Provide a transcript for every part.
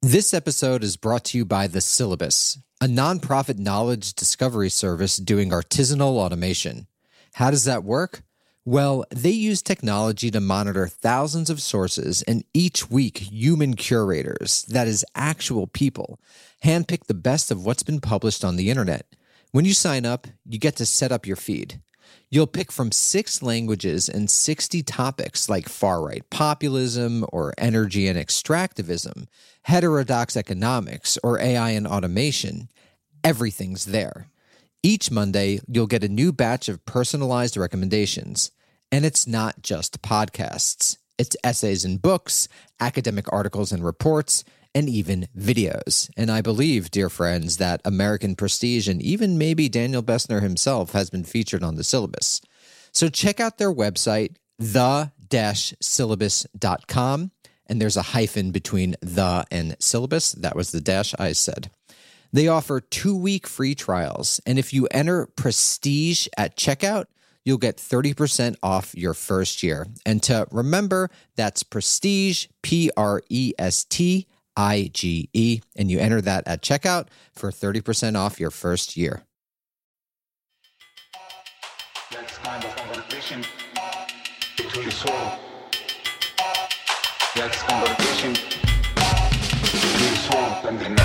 This episode is brought to you by The Syllabus, a nonprofit knowledge discovery service doing artisanal automation. How does that work? Well, they use technology to monitor thousands of sources, and each week human curators, that is actual people, handpick the best of what's been published on the internet. When you sign up, you get to set up your feed. You'll pick from 6 languages and 60 topics like far-right populism or energy and extractivism, heterodox economics, or AI and automation. Everything's there. Each Monday, you'll get a new batch of personalized recommendations. And it's not just podcasts. It's essays and books, academic articles and reports, and even videos. And I believe, dear friends, that American Prestige and even maybe Daniel Bessner himself has been featured on The Syllabus. So check out their website, the-syllabus.com, and there's a hyphen between the and syllabus. That was the dash I said. They offer 2-week free trials, and if you enter Prestige at checkout, you'll get 30% off your first year. And to remember, that's Prestige, Prestige, and you enter that at checkout for 30% off your first year. That's kind of conversation to your soul. That's conversation to your soul and the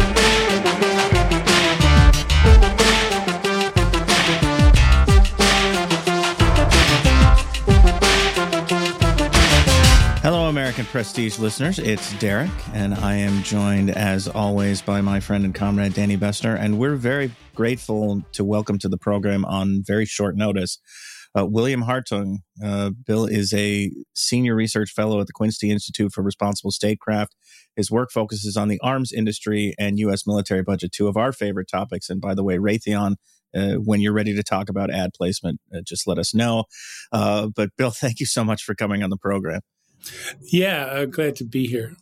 Hello, American Prestige listeners. It's Derek, and I am joined, as always, by my friend and comrade, Danny Bessner, and we're very grateful to welcome to the program on very short notice William Hartung. Bill is a senior research fellow at the Quincy Institute for Responsible Statecraft. His work focuses on the arms industry and U.S. military budget, 2 of our favorite topics. And by the way, Raytheon, when you're ready to talk about ad placement, just let us know. But Bill, thank you so much for coming on the program. Yeah, glad to be here.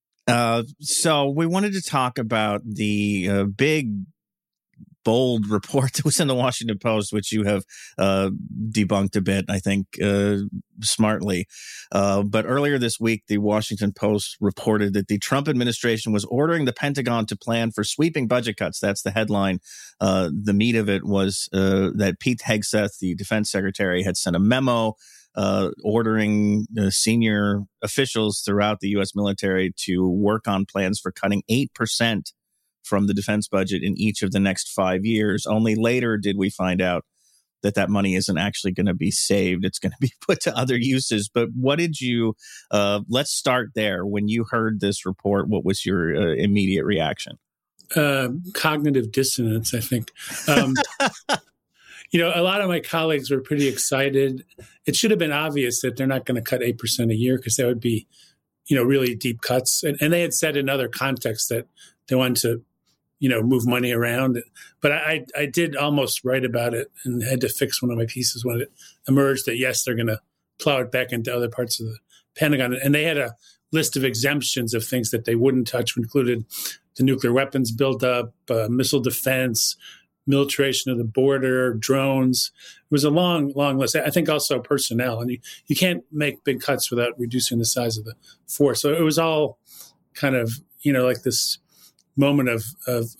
So we wanted to talk about the big, bold report that was in the Washington Post, which you have debunked a bit, I think, smartly. But earlier this week, the Washington Post reported that the Trump administration was ordering the Pentagon to plan for sweeping budget cuts. That's the headline. The meat of it was that Pete Hegseth, the defense secretary, had sent a memo ordering senior officials throughout the U.S. military to work on plans for cutting 8% from the defense budget in each of the next 5 years. Only later did we find out that that money isn't actually going to be saved. It's going to be put to other uses. But what did you, let's start there. When you heard this report, what was your immediate reaction? Cognitive dissonance, I think. You know, a lot of my colleagues were pretty excited. It should have been obvious that they're not going to cut 8% a year because that would be, you know, really deep cuts. And they had said in other contexts that they wanted to, you know, move money around. But I did almost write about it and had to fix one of my pieces when it emerged that, yes, they're going to plow it back into other parts of the Pentagon. And they had a list of exemptions of things that they wouldn't touch, which included the nuclear weapons buildup, missile defense, militarization of the border, drones. It was a long, long list. I think also personnel. And you can't make big cuts without reducing the size of the force. So it was all kind of, you know, like this moment of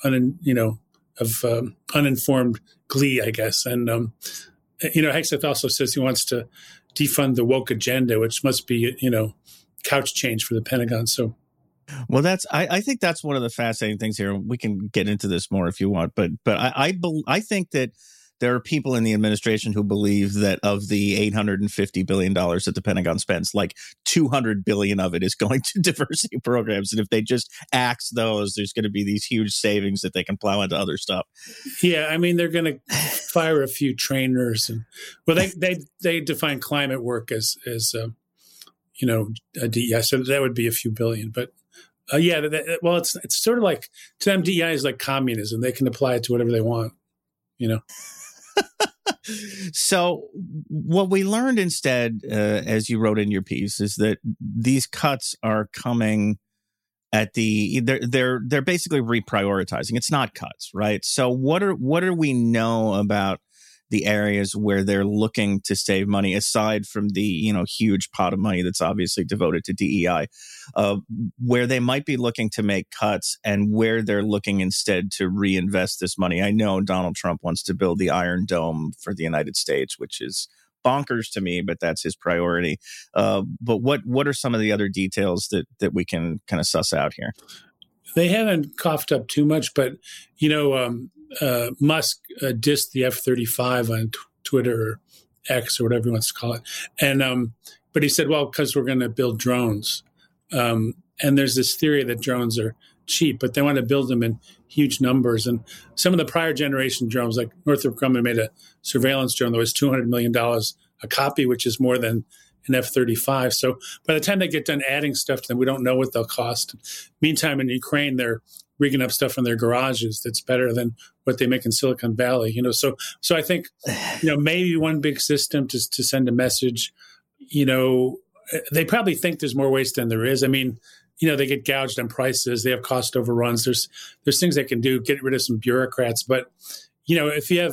uninformed glee, I guess. And, you know, Hegseth also says he wants to defund the woke agenda, which must be, you know, couch change for the Pentagon. So, well, I think that's one of the fascinating things here. We can get into this more if you want, but I think that there are people in the administration who believe that of the $850 billion that the Pentagon spends, like $200 billion of it is going to diversity programs. And if they just axe those, there's going to be these huge savings that they can plow into other stuff. Yeah, I mean, they're going to fire a few trainers. And well, they define climate work as you know, a DEI. So that would be a few billion. But well, it's sort of like, to them, DEI is like communism. They can apply it to whatever they want, you know. So what we learned instead, as you wrote in your piece, is that these cuts are coming at they're basically reprioritizing. It's not cuts, right? So what do we know about the areas where they're looking to save money, aside from the, huge pot of money that's obviously devoted to DEI, where they might be looking to make cuts and where they're looking instead to reinvest this money. I know Donald Trump wants to build the Iron Dome for the United States, which is bonkers to me, but that's his priority. But what are some of the other details that we can kind of suss out here? They haven't coughed up too much, but Musk dissed the F-35 on Twitter or X or whatever he wants to call it, and but he said, well, because we're going to build drones, and there's this theory that drones are cheap, but they want to build them in huge numbers. And some of the prior generation drones, like Northrop Grumman made a surveillance drone that was $200 million a copy, which is more than an F-35. So by the time they get done adding stuff to them, we don't know what they'll cost. Meantime, in Ukraine, they're rigging up stuff in their garages that's better than what they make in Silicon Valley. So I think, maybe one big system to send a message. They probably think there's more waste than there is. I mean, they get gouged on prices. They have cost overruns. There's things they can do, get rid of some bureaucrats. But, if you have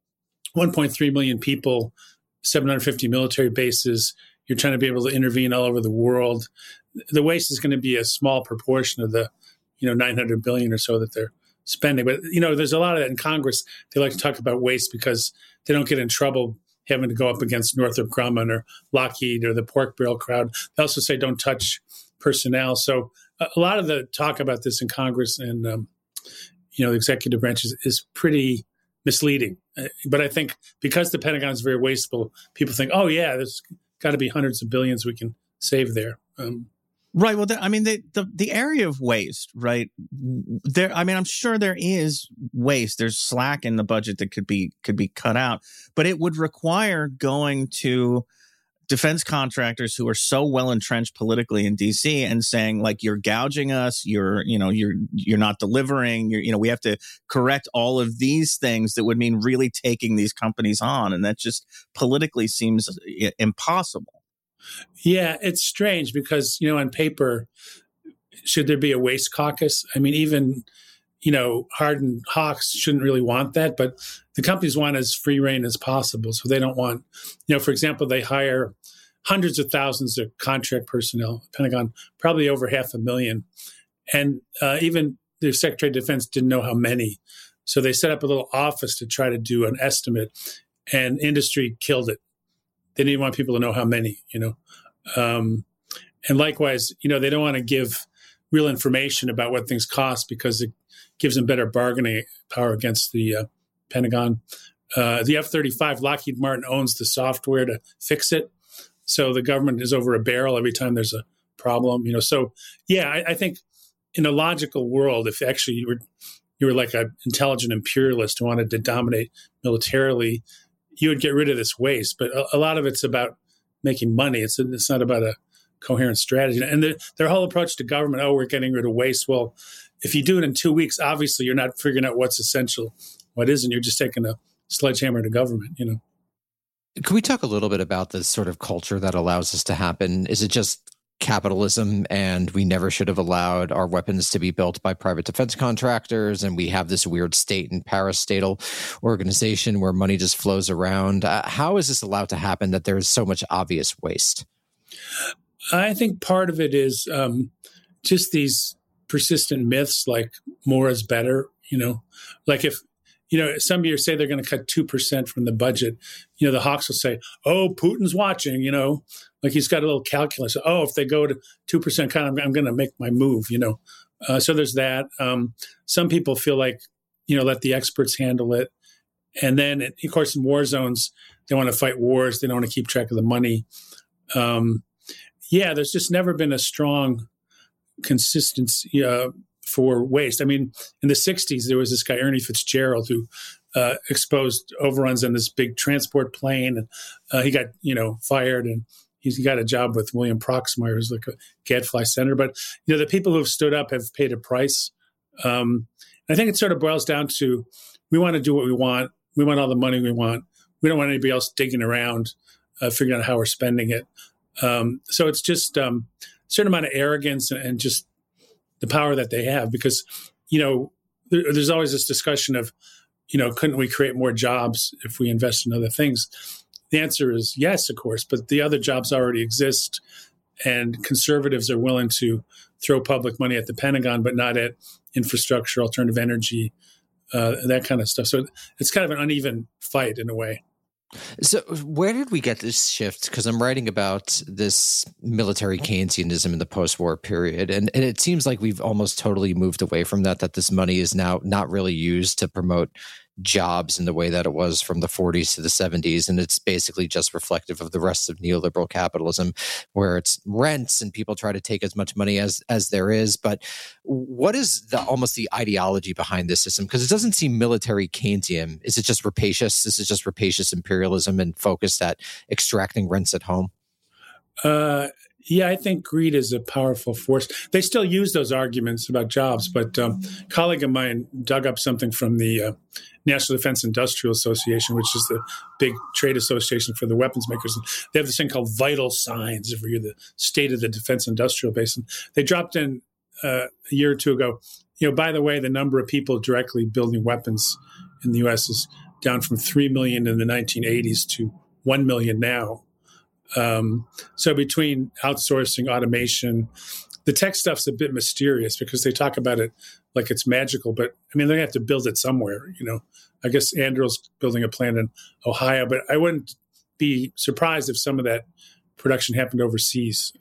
1.3 million people, 750 military bases, you're trying to be able to intervene all over the world, the waste is going to be a small proportion of the, 900 billion or so that they're spending. But, there's a lot of that in Congress. They like to talk about waste because they don't get in trouble having to go up against Northrop Grumman or Lockheed or the pork barrel crowd. They also say don't touch personnel. So a lot of the talk about this in Congress and, the executive branch is pretty misleading. But I think because the Pentagon is very wasteful, people think, oh, yeah, there's got to be hundreds of billions we can save there. Right. Well, the area of waste, right there. I mean, I'm sure there is waste. There's slack in the budget that could be cut out, but it would require going to defense contractors who are so well entrenched politically in DC and saying, like, you're gouging us, you're not delivering, we have to correct all of these things that would mean really taking these companies on. And that just politically seems impossible. Yeah, it's strange because, on paper, should there be a waste caucus? I mean, even, hardened hawks shouldn't really want that, but the companies want as free reign as possible. So they don't want, for example, they hire hundreds of thousands of contract personnel, Pentagon, probably over 500,000. And even the Secretary of Defense didn't know how many. So they set up a little office to try to do an estimate, and industry killed it. They didn't want people to know how many, And likewise, they don't want to give real information about what things cost because it gives them better bargaining power against the Pentagon. The F-35, Lockheed Martin owns the software to fix it. So the government is over a barrel every time there's a problem, So, yeah, I think in a logical world, if actually you were like an intelligent imperialist who wanted to dominate militarily, you would get rid of this waste. But a lot of it's about making money. It's not about a coherent strategy. And their whole approach to government, we're getting rid of waste. Well, if you do it in 2 weeks, obviously you're not figuring out what's essential, what isn't. You're just taking a sledgehammer to government, Can we talk a little bit about this sort of culture that allows this to happen? Is it just capitalism and we never should have allowed our weapons to be built by private defense contractors, and we have this weird state and parastatal organization where money just flows around? How is this allowed to happen that there is so much obvious waste? I think part of it is just these persistent myths like more is better, like if, some years say they're going to cut 2% from the budget, the hawks will say, oh, Putin's watching, like he's got a little calculus. Oh, if they go to 2% cut, I'm going to make my move, So there's that. Some people feel like, let the experts handle it. And then, of course, in war zones, they want to fight wars. They don't want to keep track of the money. There's just never been a strong consistency for waste. I mean, in the 60s, there was this guy, Ernie Fitzgerald, who exposed overruns on this big transport plane. And he got, fired, and he's got a job with William Proxmire, who's like a gadfly senator. But, the people who have stood up have paid a price. I think it sort of boils down to, we want to do what we want. We want all the money we want. We don't want anybody else digging around, figuring out how we're spending it. So it's just a certain amount of arrogance and just the power that they have, because, there's always this discussion of, couldn't we create more jobs if we invest in other things? The answer is yes, of course, but the other jobs already exist, and conservatives are willing to throw public money at the Pentagon, but not at infrastructure, alternative energy, that kind of stuff. So it's kind of an uneven fight in a way. So where did we get this shift? Because I'm writing about this military Keynesianism in the post-war period, and it seems like we've almost totally moved away from that this money is now not really used to promote jobs in the way that it was from the 40s to the 70s. And it's basically just reflective of the rest of neoliberal capitalism, where it's rents and people try to take as much money as there is. But what is almost the ideology behind this system? Because it doesn't seem military Keynesian. Is it just rapacious? This is just rapacious imperialism and focused at extracting rents at home? Yeah, I think greed is a powerful force. They still use those arguments about jobs, but a colleague of mine dug up something from the National Defense Industrial Association, which is the big trade association for the weapons makers. They have this thing called vital signs for the state of the defense industrial base. And they dropped in a year or two ago, by the way, the number of people directly building weapons in the U.S. is down from 3 million in the 1980s to 1 million now. So between outsourcing, automation, the tech stuff's a bit mysterious because they talk about it like it's magical, but I mean, they have to build it somewhere, I guess Anduril's building a plant in Ohio, but I wouldn't be surprised if some of that production happened overseas,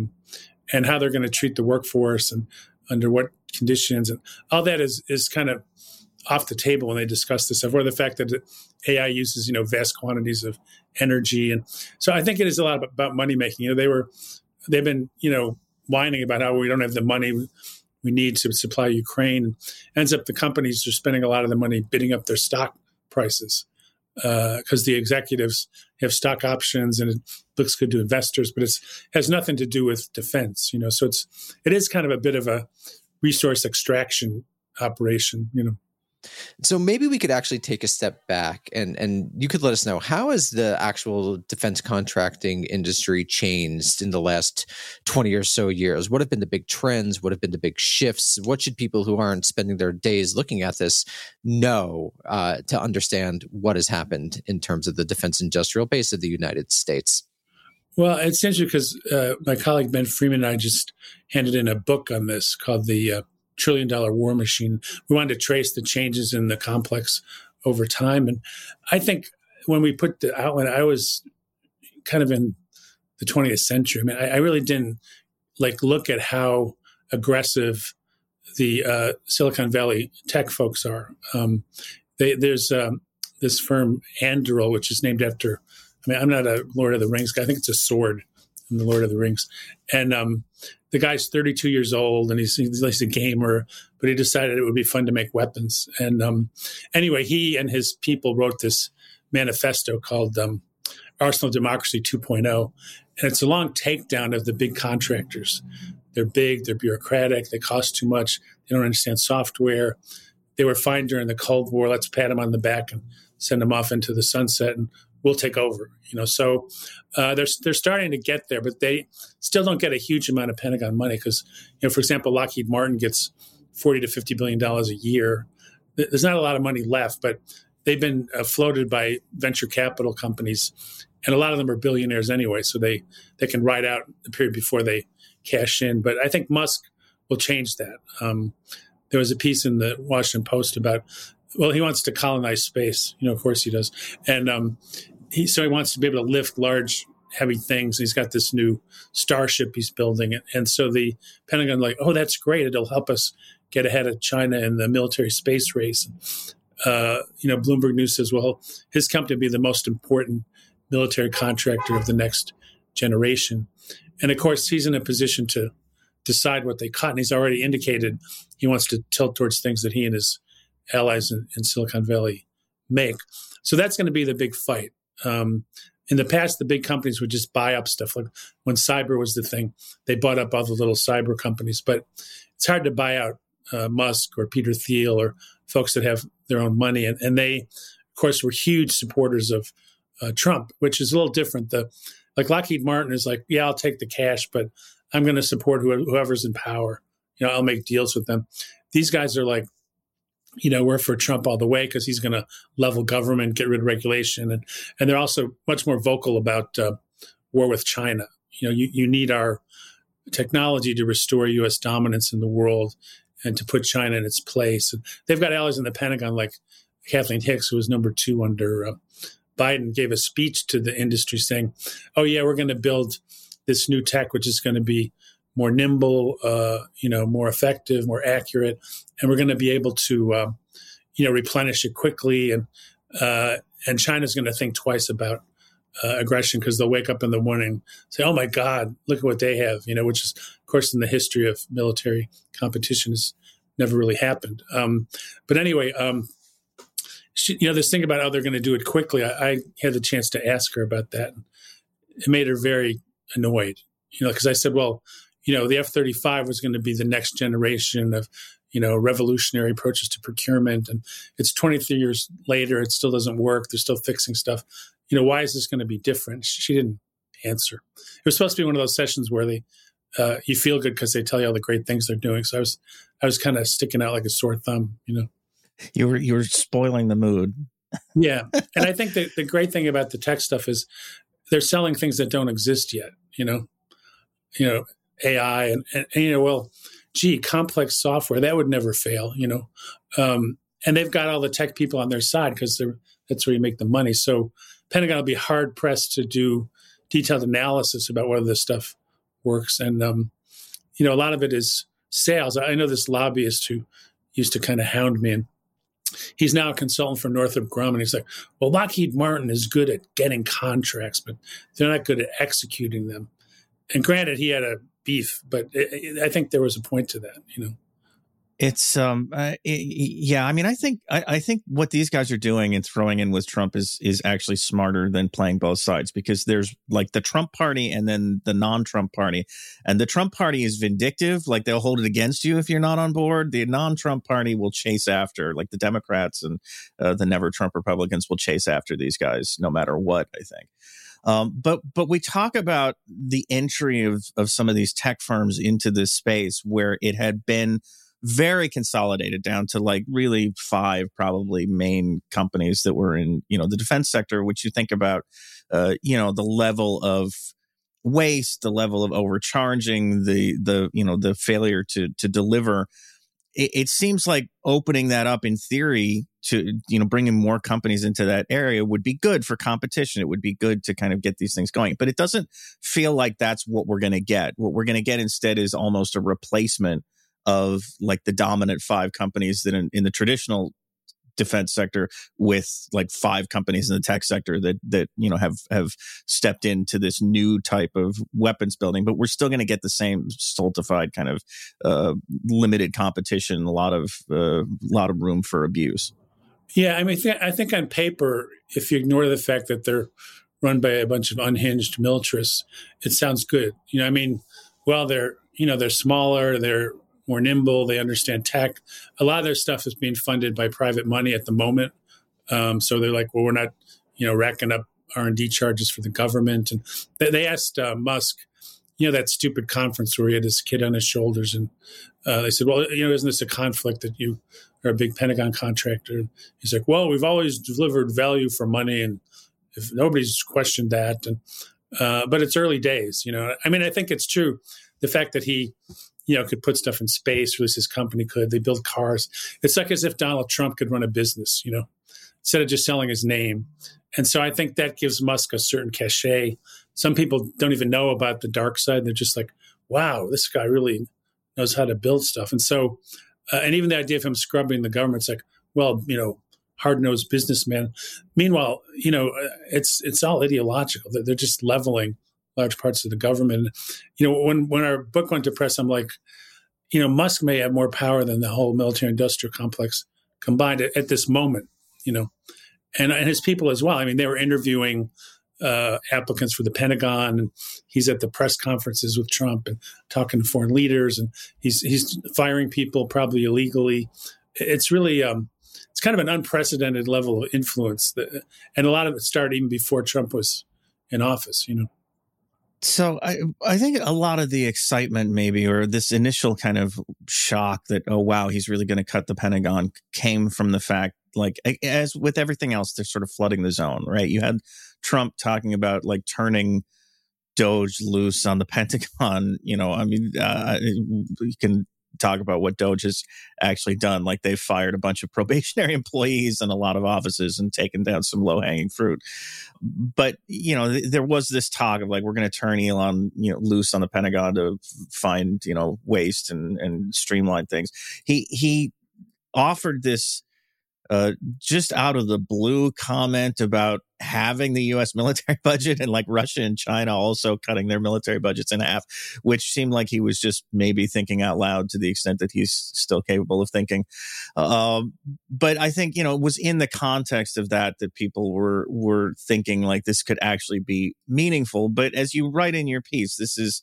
and how they're going to treat the workforce and under what conditions, and all that is kind of off the table when they discuss this stuff, or the fact that AI uses, vast quantities of energy. And so I think it is a lot about money making. They've been, whining about how we don't have the money we need to supply Ukraine. Ends up the companies are spending a lot of the money bidding up their stock prices because the executives have stock options and it looks good to investors, but it has nothing to do with defense, So it is kind of a bit of a resource extraction operation, So maybe we could actually take a step back and you could let us know, how has the actual defense contracting industry changed in the last 20 or so years? What have been the big trends? What have been the big shifts? What should people who aren't spending their days looking at this know to understand what has happened in terms of the defense industrial base of the United States? Well, it's interesting because my colleague Ben Freeman and I just handed in a book on this called the $1 trillion war machine. We wanted to trace the changes in the complex over time. And I think when we put the outline, I was kind of in the 20th century. I mean, I really didn't look at how aggressive the Silicon Valley tech folks are. There's this firm Anduril, which is named after, I'm not a Lord of the Rings guy. I think it's a sword in the Lord of the Rings. And the guy's 32 years old and he's a gamer, but he decided it would be fun to make weapons. And anyway, he and his people wrote this manifesto called Arsenal Democracy 2.0. And it's a long takedown of the big contractors. They're big, they're bureaucratic, they cost too much, they don't understand software. They were fine during the Cold War. Let's pat them on the back and send them off into the sunset and we'll take over. So they're starting to get there, but they still don't get a huge amount of Pentagon money because, for example, Lockheed Martin gets $40 to $50 billion a year. There's not a lot of money left, but they've been floated by venture capital companies, and a lot of them are billionaires anyway, so they can ride out the period before they cash in. But I think Musk will change that. There was a piece in the Washington Post about, he wants to colonize space. Of course he does. And he wants to be able to lift large, heavy things. He's got this new starship he's building. And so the Pentagon that's great. It'll help us get ahead of China in the military space race. Bloomberg News says, his company will be the most important military contractor of the next generation. And of course, he's in a position to decide what they cut. And he's already indicated he wants to tilt towards things that he and his allies in Silicon Valley make. So that's going to be the big fight. In the past, the big companies would just buy up stuff. Like when cyber was the thing, they bought up all the little cyber companies. But it's hard to buy out Musk or Peter Thiel or folks that have their own money. And they, of course, were huge supporters of Trump, which is a little different. Lockheed Martin is I'll take the cash, but I'm going to support whoever's in power. I'll make deals with them. These guys are we're for Trump all the way because he's going to level government, get rid of regulation, and they're also much more vocal about war with China. You need our technology to restore U.S. dominance in the world and to put China in its place. And they've got allies in the Pentagon like Kathleen Hicks, who was number 2 under Biden, gave a speech to the industry saying, "Oh yeah, we're going to build this new tech, which is going to be more nimble, more effective, more accurate, and we're going to be able to, replenish it quickly. And China's going to think twice about aggression because they'll wake up in the morning and say, oh my God, look at what they have, which is, of course, in the history of military competition has never really happened. But anyway, this thing about how they're going to do it quickly, I had the chance to ask her about that. It made her very annoyed, because I said, well, the F-35 was going to be the next generation of, revolutionary approaches to procurement. And it's 23 years later. It still doesn't work. They're still fixing stuff. Why is this going to be different? She didn't answer. It was supposed to be one of those sessions where you feel good because they tell you all the great things they're doing. So I was kind of sticking out like a sore thumb, You were spoiling the mood. Yeah. And I think the great thing about the tech stuff is they're selling things that don't exist yet, AI and complex software, that would never fail, and they've got all the tech people on their side because that's where you make the money. So Pentagon will be hard pressed to do detailed analysis about whether this stuff works. And, a lot of it is sales. I know this lobbyist who used to kind of hound me, and he's now a consultant for Northrop Grumman. He's like, well, Lockheed Martin is good at getting contracts, but they're not good at executing them. And granted, he had a beef, but I think there was a point to that, It's yeah. I mean, I think what these guys are doing and throwing in with Trump is actually smarter than playing both sides, because there's like the Trump party and then the non-Trump party, and the Trump party is vindictive, like they'll hold it against you if you're not on board. The non-Trump party will chase after, like the Democrats and the never Trump Republicans will chase after these guys no matter what, I think. But we talk about the entry of some of these tech firms into this space where it had been very consolidated down to like really 5 probably main companies that were in, the defense sector, which you think about, the level of waste, the level of overcharging, the failure to deliver. It seems like opening that up in theory to, bringing more companies into that area would be good for competition. It would be good to kind of get these things going. But it doesn't feel like that's what we're going to get. What we're going to get instead is almost a replacement of like the dominant 5 companies that in the traditional defense sector with like 5 companies in the tech sector that have stepped into this new type of weapons building. But we're still going to get the same stultified kind of limited competition, a lot of room for abuse. Yeah, I mean, I think on paper, if you ignore the fact that they're run by a bunch of unhinged militarists, it sounds good. They're smaller, they're more nimble, they understand tech. A lot of their stuff is being funded by private money at the moment. So they're like, well, we're not, racking up R&D charges for the government. And they asked Musk, that stupid conference where he had his kid on his shoulders. And they said, well, isn't this a conflict that you are a big Pentagon contractor? And he's like, well, we've always delivered value for money. And if nobody's questioned that. And but it's early days, I mean, I think it's true. The fact that he, could put stuff in space, or at least his company could. They build cars. It's like as if Donald Trump could run a business, instead of just selling his name. And so I think that gives Musk a certain cachet. Some people don't even know about the dark side. They're just like, wow, this guy really knows how to build stuff. And so, and even the idea of him scrubbing the government, it's like, well, hard-nosed businessman. Meanwhile, it's all ideological. They're just leveling large parts of the government. When our book went to press, I'm like, Musk may have more power than the whole military-industrial complex combined at this moment, and his people as well. I mean, they were interviewing applicants for the Pentagon, and he's at the press conferences with Trump and talking to foreign leaders, and he's firing people probably illegally. It's really it's kind of an unprecedented level of influence, and a lot of it started even before Trump was in office. So I think a lot of the excitement maybe, or this initial kind of shock that, oh, wow, he's really going to cut the Pentagon, came from the fact, like, as with everything else, they're sort of flooding the zone, right? You had Trump talking about like turning Doge loose on the Pentagon. I mean, you can talk about what Doge has actually done. Like, they've fired a bunch of probationary employees in a lot of offices and taken down some low-hanging fruit. But, there was this talk of like, we're going to turn Elon, loose on the Pentagon to find, waste and streamline things. He offered this just out of the blue comment about having the U.S. military budget and like Russia and China also cutting their military budgets in half, which seemed like he was just maybe thinking out loud to the extent that he's still capable of thinking. But I think, it was in the context of that people were thinking like this could actually be meaningful. But as you write in your piece, this is,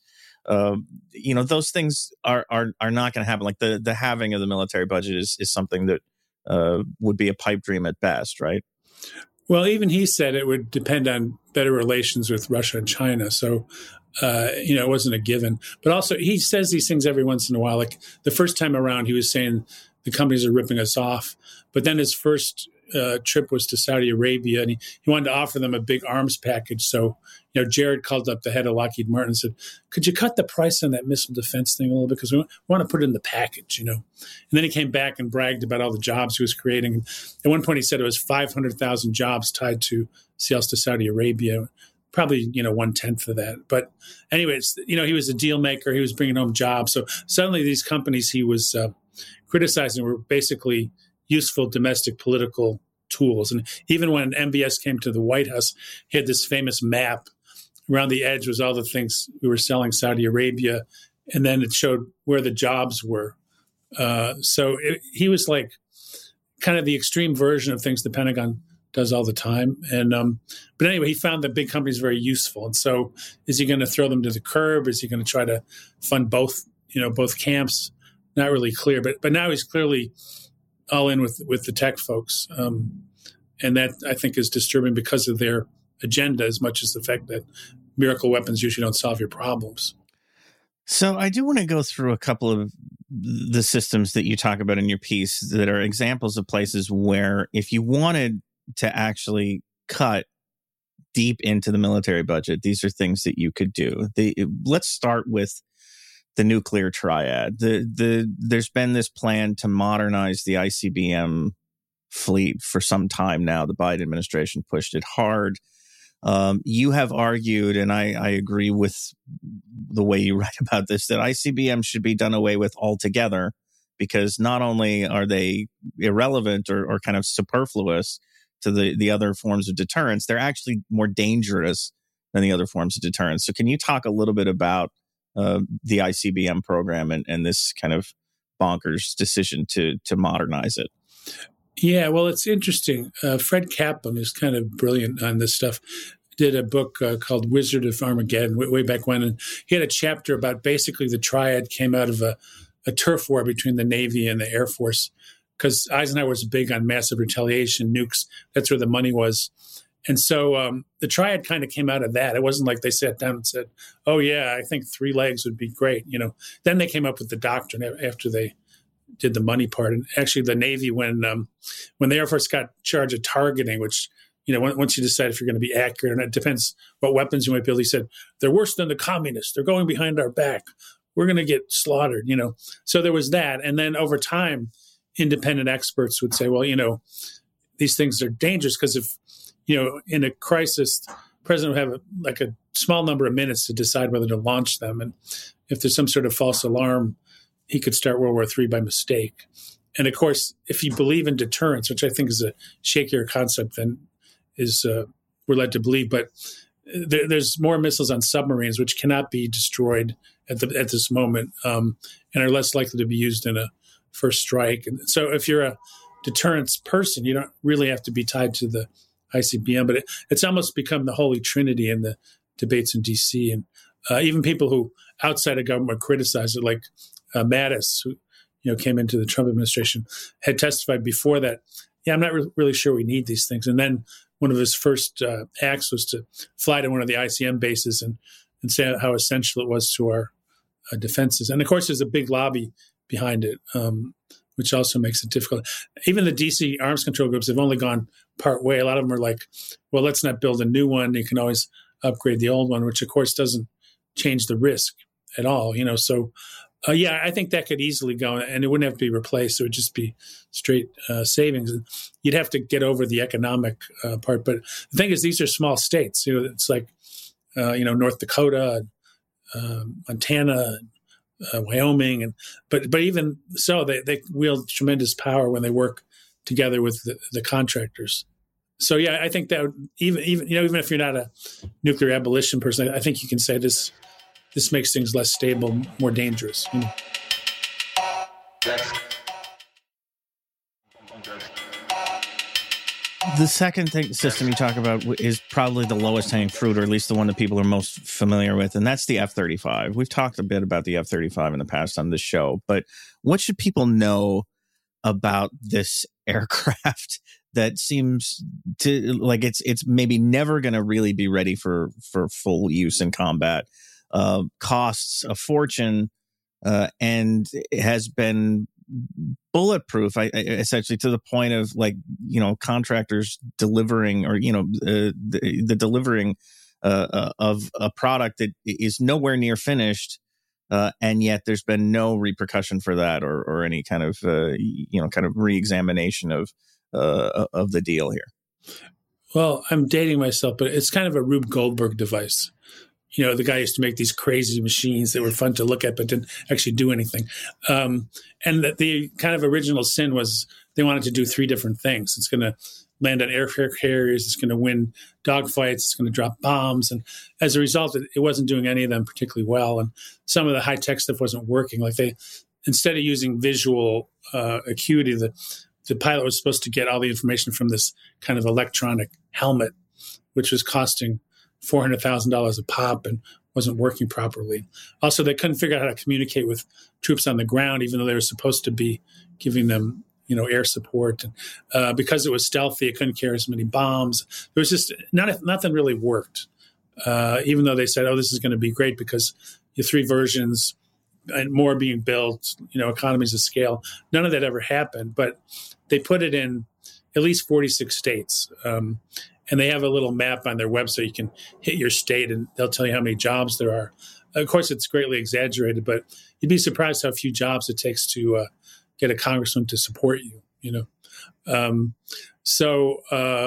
those things are not going to happen. Like the halving of the military budget is something that would be a pipe dream at best, right? Well, even he said it would depend on better relations with Russia and China. So, it wasn't a given. But also, he says these things every once in a while. Like the first time around, he was saying the companies are ripping us off. But then his first trip was to Saudi Arabia, and he wanted to offer them a big arms package. So, Jared called up the head of Lockheed Martin and said, could you cut the price on that missile defense thing a little bit? Because we want to put it in the package, And then he came back and bragged about all the jobs he was creating. At one point, he said it was 500,000 jobs tied to sales to Saudi Arabia, probably, 1/10 of that. But anyways, he was a deal maker. He was bringing home jobs. So suddenly these companies he was criticizing were basically useful domestic political tools. And even when MBS came to the White House, he had this famous map. Around the edge was all the things we were selling Saudi Arabia, and then it showed where the jobs were. He was like kind of the extreme version of things the Pentagon does all the time. And but anyway, he found that big companies very useful. And so, is he going to throw them to the curb? Is he going to try to fund both camps? Not really clear. But now he's clearly all in with the tech folks, and that I think is disturbing because of their agenda as much as the fact that miracle weapons usually don't solve your problems. So I do want to go through a couple of the systems that you talk about in your piece that are examples of places where if you wanted to actually cut deep into the military budget, these are things that you could do. Let's start with the nuclear triad. There's been this plan to modernize the ICBM fleet for some time now. The Biden administration pushed it hard. You have argued, and I agree with the way you write about this, that ICBM should be done away with altogether, because not only are they irrelevant or kind of superfluous to the other forms of deterrence, they're actually more dangerous than the other forms of deterrence. So can you talk a little bit about the ICBM program and this kind of bonkers decision to modernize it? Yeah, well, it's interesting. Fred Kaplan is kind of brilliant on this stuff. Did a book called Wizard of Armageddon way back when, and he had a chapter about basically the triad came out of a turf war between the Navy and the Air Force, because Eisenhower was big on massive retaliation, nukes. That's where the money was. And so the triad kind of came out of that. It wasn't like they sat down and said, oh, yeah, I think 3 legs would be great. Then they came up with the doctrine after they did the money part. And actually the Navy, when the Air Force got charged of targeting, which, once you decide if you're going to be accurate, and it depends what weapons you might build, he said, they're worse than the communists. They're going behind our back. We're going to get slaughtered, So there was that. And then over time, independent experts would say, well, these things are dangerous because if, in a crisis, the president would have a small number of minutes to decide whether to launch them. And if there's some sort of false alarm, he could start World War III by mistake. And of course, if you believe in deterrence, which I think is a shakier concept than we're led to believe, but there's more missiles on submarines which cannot be destroyed at this moment, and are less likely to be used in a first strike. And so if you're a deterrence person, you don't really have to be tied to the ICBM, but it's almost become the holy trinity in the debates in D.C. And even people who outside of government criticize it, like Mattis, who came into the Trump administration, had testified before that, I'm not really sure we need these things. And then one of his first acts was to fly to one of the ICM bases and and say how essential it was to our defenses. And of course, there's a big lobby behind it, which also makes it difficult. Even the DC arms control groups have only gone part way. A lot of them are like, well, let's not build a new one. You can always upgrade the old one, which of course doesn't change the risk at all. So yeah, I think that could easily go, and it wouldn't have to be replaced. It would just be straight savings. You'd have to get over the economic part. But the thing is, these are small states. It's like, North Dakota, Montana, Wyoming, but even so, they wield tremendous power when they work together with the contractors. So yeah, I think that even if you're not a nuclear abolition person, I think you can say this makes things less stable, more dangerous. The second system you talk about is probably the lowest hanging fruit, or at least the one that people are most familiar with, and that's the F-35. We've talked a bit about the F-35 in the past on this show, but what should people know about this aircraft that seems to like it's maybe never going to really be ready for full use in combat? Costs a fortune, and has been bulletproof, essentially, to the point of contractors delivering, or the delivering of a product that is nowhere near finished, and yet there's been no repercussion for that, or any kind of re-examination of the deal here. Well, I'm dating myself, but it's kind of a Rube Goldberg device. The guy used to make these crazy machines that were fun to look at, but didn't actually do anything. And the kind of original sin was they wanted to do three different things. It's going to land on aircraft carriers. It's going to win dogfights. It's going to drop bombs. And as a result, it wasn't doing any of them particularly well. And some of the high-tech stuff wasn't working. Like instead of using visual acuity, the pilot was supposed to get all the information from this kind of electronic helmet, which was costing $400,000 a pop and wasn't working properly. Also, they couldn't figure out how to communicate with troops on the ground, even though they were supposed to be giving them, air support. And because it was stealthy, it couldn't carry as many bombs. There was just nothing really worked. Even though they said, "Oh, this is going to be great because your three versions and more being built, economies of scale." None of that ever happened. But they put it in at least 46 states. And they have a little map on their website. You can hit your state and they'll tell you how many jobs there are. Of course, it's greatly exaggerated, but you'd be surprised how few jobs it takes to get a congressman to support you, So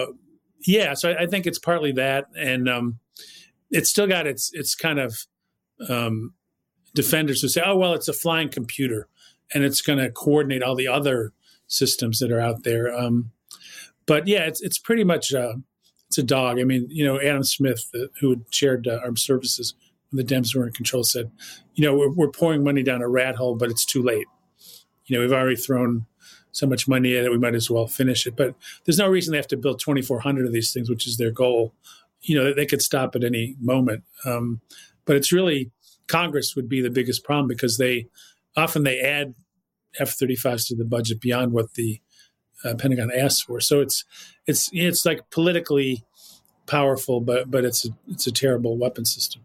I think it's partly that. And it's still got its kind of defenders who say, oh, well, it's a flying computer and it's going to coordinate all the other systems that are out there. But yeah, it's pretty much... it's a dog. I mean, Adam Smith, who had chaired Armed Services when the Dems were in control, said, we're pouring money down a rat hole, but it's too late. We've already thrown so much money at it, we might as well finish it. But there's no reason they have to build 2,400 of these things, which is their goal. They could stop at any moment. But it's really, Congress would be the biggest problem because they add F-35s to the budget beyond what the Pentagon asks for. So it's like politically powerful, but it's a terrible weapon system.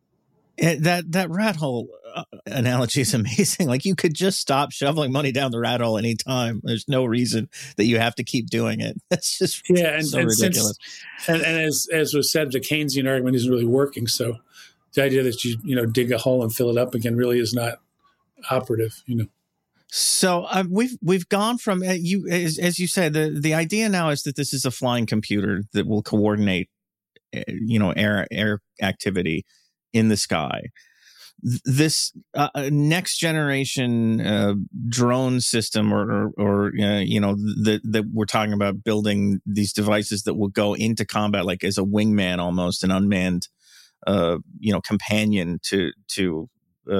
That rat hole analogy is amazing. Like, you could just stop shoveling money down the rat hole anytime. There's no reason that you have to keep doing it. That's just so ridiculous. And as was said, the Keynesian argument isn't really working. So the idea that you dig a hole and fill it up again really is not operative. So we've gone from as you said, the idea now is that this is a flying computer that will coordinate air activity in the sky. This next generation drone system, or that we're talking about building these devices that will go into combat like as a wingman, almost an unmanned companion to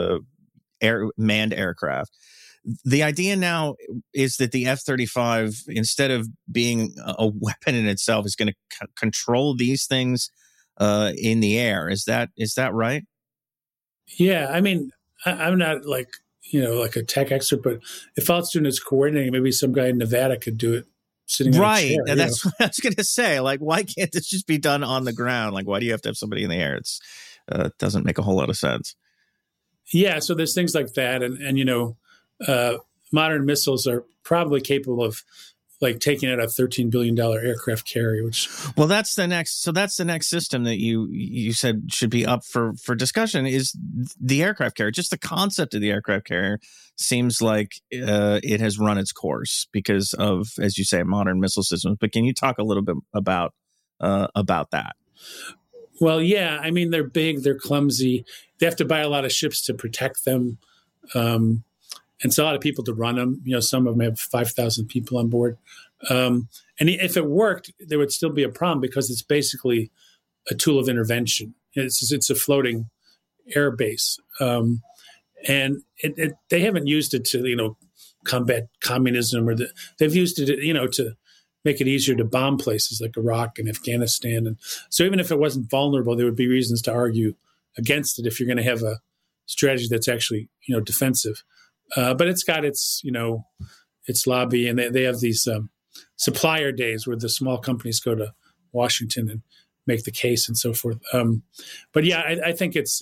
manned aircraft. The idea now is that the F-35, instead of being a weapon in itself, is going to control these things in the air. Is that right? Yeah, I mean, I'm not like a tech expert, but if all it's doing is coordinating, maybe some guy in Nevada could do it sitting in a chair. Right, that's what I was going to say. Like, why can't this just be done on the ground? Like, why do you have to have somebody in the air? doesn't make a whole lot of sense. Yeah, so there's things like that, and modern missiles are probably capable of like taking out a $13 billion aircraft carrier. Which that's the next. So that's the next system that you said should be up for discussion is the aircraft carrier. Just the concept of the aircraft carrier seems like it has run its course because of, as you say, modern missile systems. But can you talk a little bit about that? Well, yeah. I mean, they're big, they're clumsy. They have to buy a lot of ships to protect them. And so a lot of people to run them. Some of them have 5,000 people on board. And if it worked, there would still be a problem because it's basically a tool of intervention. It's a floating air base. And they haven't used it to, combat communism they've used it, to make it easier to bomb places like Iraq and Afghanistan. And so even if it wasn't vulnerable, there would be reasons to argue against it if you're going to have a strategy that's actually, defensive. But it's got its lobby, and they have these supplier days where the small companies go to Washington and make the case and so forth. But yeah, I think it's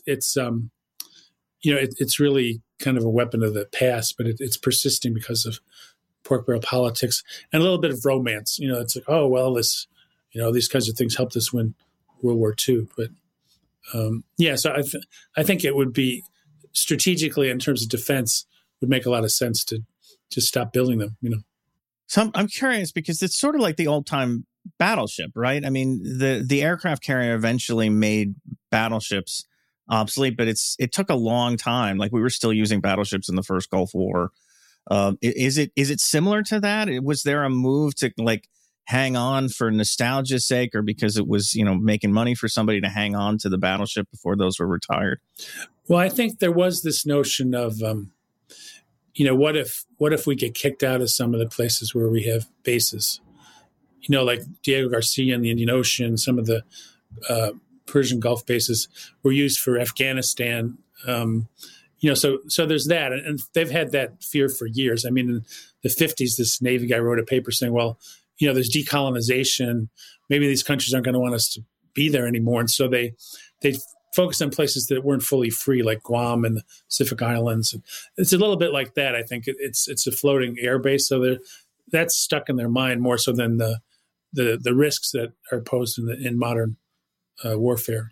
really kind of a weapon of the past, but it's persisting because of pork barrel politics and a little bit of romance. It's like, oh, well, this, these kinds of things helped us win World War II. But so I think it would be strategically in terms of defense would make a lot of sense to just stop building them, So I'm curious because it's sort of like the old time battleship, right? I mean, the aircraft carrier eventually made battleships obsolete, but it took a long time. Like we were still using battleships in the first Gulf War. Is it similar to that? Was there a move to like hang on for nostalgia's sake, or because it was making money for somebody to hang on to the battleship before those were retired? Well, I think there was this notion of what if we get kicked out of some of the places where we have bases, like Diego Garcia in the Indian Ocean, some of the Persian Gulf bases were used for Afghanistan. So there's that. And they've had that fear for years. I mean, in the 50s, this Navy guy wrote a paper saying, well, there's decolonization. Maybe these countries aren't going to want us to be there anymore. And so they focused on places that weren't fully free, like Guam and the Pacific Islands. And it's a little bit like that. I think it's a floating air base. So that's stuck in their mind more so than the risks that are posed in modern warfare,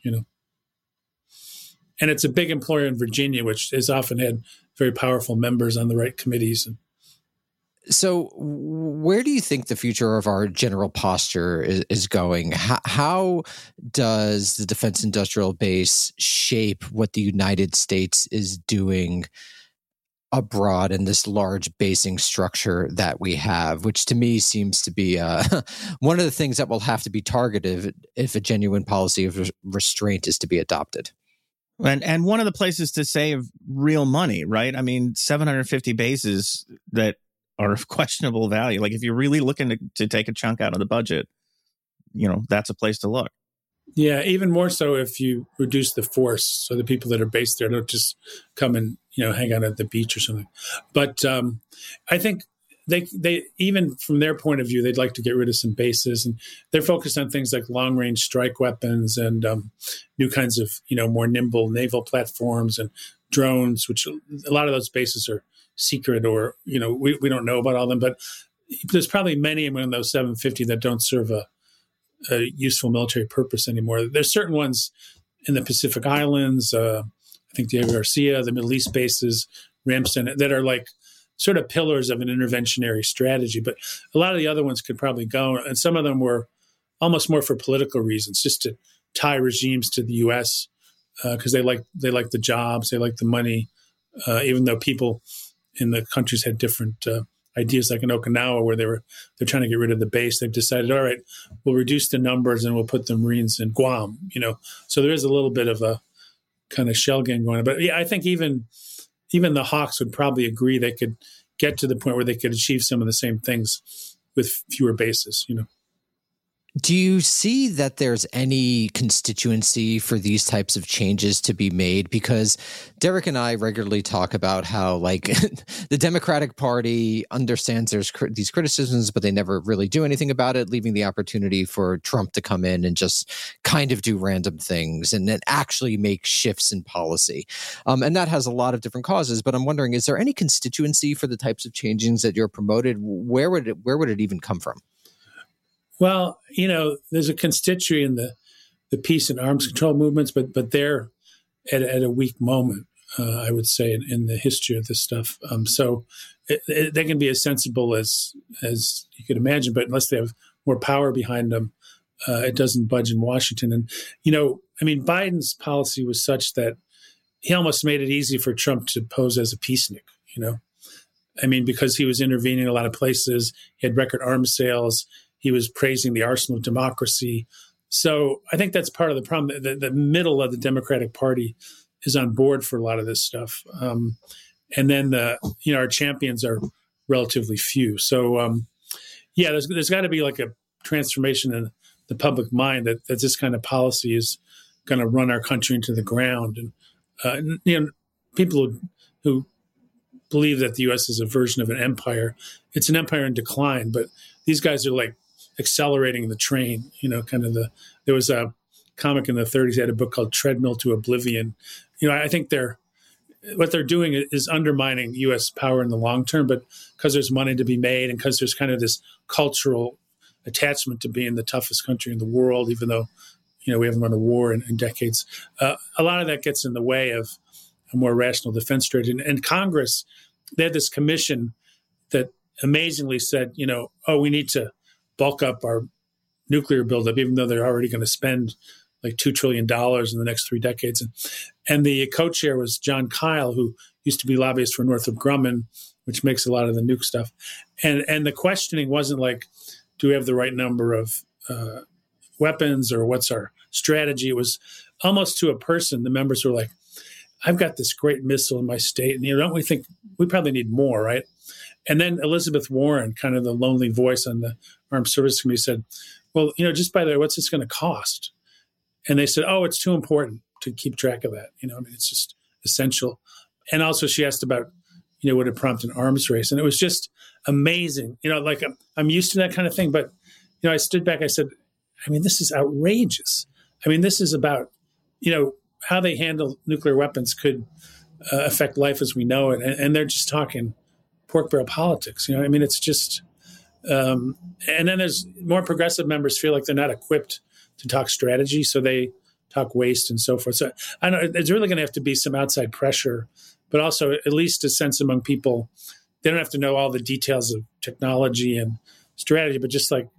And it's a big employer in Virginia, which has often had very powerful members on the right committees. So where do you think the future of our general posture is going? How does the defense industrial base shape what the United States is doing abroad in this large basing structure that we have, which to me seems to be one of the things that will have to be targeted if a genuine policy of restraint is to be adopted? And one of the places to save real money, right? I mean, 750 bases that are of questionable value. Like if you're really looking to take a chunk out of the budget, that's a place to look. Yeah, even more so if you reduce the force, so the people that are based there don't just come and hang out at the beach or something. But I think they even from their point of view, they'd like to get rid of some bases, and they're focused on things like long range strike weapons and new kinds of more nimble naval platforms and drones, which a lot of those bases are secret or we don't know about all of them. But there's probably many among those 750 that don't serve a useful military purpose anymore. There's certain ones in the Pacific Islands, I think Diego Garcia, the Middle East bases, Ramstein, that are like sort of pillars of an interventionary strategy. But a lot of the other ones could probably go, and some of them were almost more for political reasons, just to tie regimes to the U.S. Because they like the jobs, they like the money, even though people in the countries had different ideas, like in Okinawa, where they're trying to get rid of the base. They've decided, all right, we'll reduce the numbers and we'll put the Marines in Guam. So there is a little bit of a kind of shell game going on. But yeah, I think even the Hawks would probably agree they could get to the point where they could achieve some of the same things with fewer bases. Do you see that there's any constituency for these types of changes to be made? Because Derek and I regularly talk about how, like, the Democratic Party understands there's these criticisms, but they never really do anything about it, leaving the opportunity for Trump to come in and just kind of do random things and then actually make shifts in policy. And that has a lot of different causes. But I'm wondering, is there any constituency for the types of changes that you're promoted? Where would it even come from? Well, there's a constituency in the peace and arms control movements, but they're at a weak moment, I would say, in the history of this stuff. So they can be as sensible as you could imagine, but unless they have more power behind them, it doesn't budge in Washington. And, Biden's policy was such that he almost made it easy for Trump to pose as a peacenik, because he was intervening in a lot of places. He had record arms sales. He was praising the arsenal of democracy. So I think that's part of the problem. The middle of the Democratic Party is on board for a lot of this stuff. And then our champions are relatively few. So there's got to be like a transformation in the public mind that this kind of policy is going to run our country into the ground. And people who believe that the U.S. is a version of an empire, it's an empire in decline. But these guys are like accelerating the train, there was a comic in the 30s, had a book called Treadmill to Oblivion. I think what they're doing is undermining U.S. power in the long term, but because there's money to be made and because there's kind of this cultural attachment to being the toughest country in the world, even though, we haven't run a war in decades. A lot of that gets in the way of a more rational defense strategy. And Congress, they had this commission that amazingly said, we need to bulk up our nuclear buildup, even though they're already going to spend like $2 trillion in the next 3 decades. And the co-chair was John Kyle, who used to be lobbyist for Northrop Grumman, which makes a lot of the nuke stuff. And the questioning wasn't like, do we have the right number of weapons or what's our strategy? It was almost to a person. The members were like, I've got this great missile in my state. And don't we think we probably need more, right? And then Elizabeth Warren, kind of the lonely voice on the Armed Services Committee, said, well, just by the way, what's this going to cost? And they said, oh, it's too important to keep track of that. It's just essential. And also she asked about, would it prompt an arms race? And it was just amazing. I'm used to that kind of thing. But, I stood back, I said, this is outrageous. This is about, how they handle nuclear weapons could affect life as we know it. And they're just talking pork barrel politics. It's just, and then there's more progressive members feel like they're not equipped to talk strategy. So they talk waste and so forth. So I know it's really going to have to be some outside pressure, but also at least a sense among people. They don't have to know all the details of technology and strategy, but just like,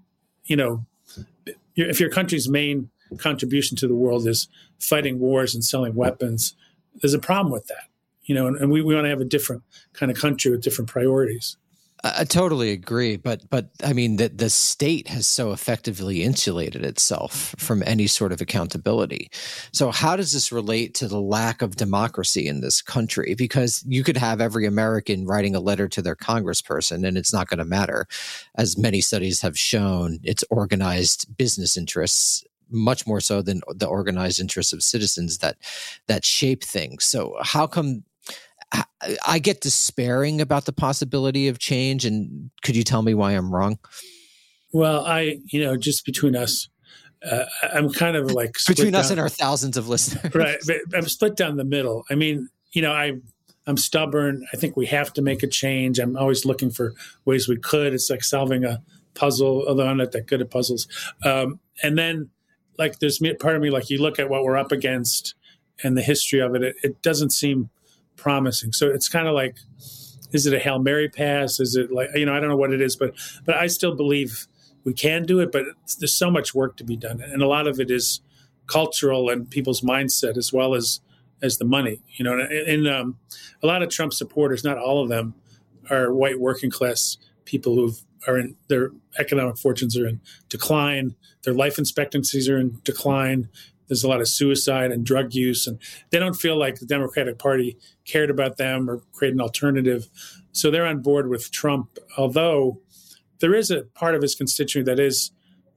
if your country's main contribution to the world is fighting wars and selling weapons, there's a problem with that. And we want to have a different kind of country with different priorities. I totally agree, but the state has so effectively insulated itself from any sort of accountability. So how does this relate to the lack of democracy in this country? Because you could have every American writing a letter to their congressperson and it's not going to matter. As many studies have shown, it's organized business interests much more so than the organized interests of citizens that shape things. So how come I get despairing about the possibility of change? And could you tell me why I'm wrong? Well, just between us, I'm kind of like between us and our thousands of listeners, right? I'm split down the middle. I'm stubborn. I think we have to make a change. I'm always looking for ways we could. It's like solving a puzzle, although I'm not that good at puzzles. And then, like, there's part of me, like, you look at what we're up against and the history of it, it doesn't seem promising. So it's kind of like, is it a Hail Mary pass? Is it like, I don't know what it is, but I still believe we can do it, but there's so much work to be done. And a lot of it is cultural and people's mindset as well as the money, and a lot of Trump supporters, not all of them, are white working class people who are in their economic fortunes are in decline. Their life expectancies are in decline. There's a lot of suicide and drug use, and they don't feel like the Democratic Party cared about them or created an alternative. So they're on board with Trump, although there is a part of his constituency that is